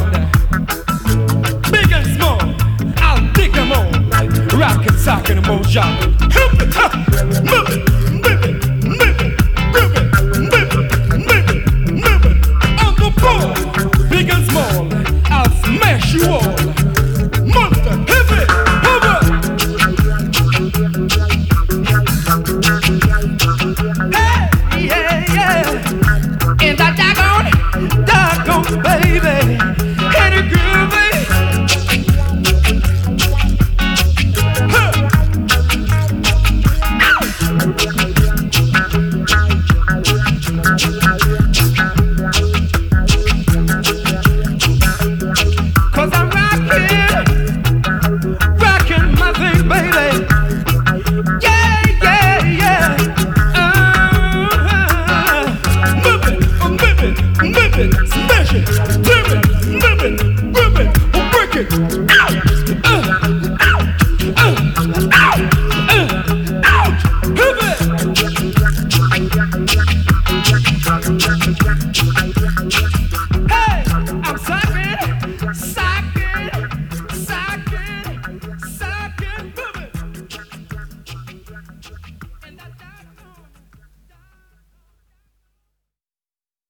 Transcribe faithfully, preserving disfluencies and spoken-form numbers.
around, big and small, I'll dig them all. Rock and sock and motion. Help it, ha! Move it, move it, move it, move it, move it, move it, move it. On the floor, big and small, I'll smash you all. Monster, hit it, hover. Hey, yeah, yeah. In that doggone, doggone baby, hit it groovy. Huh. Cause I'm rocking, rocking my thing, baby. Yeah, yeah, yeah. Uh-huh. Move it, move it, move it, smash it, move it, move it, move it, break it. Ow!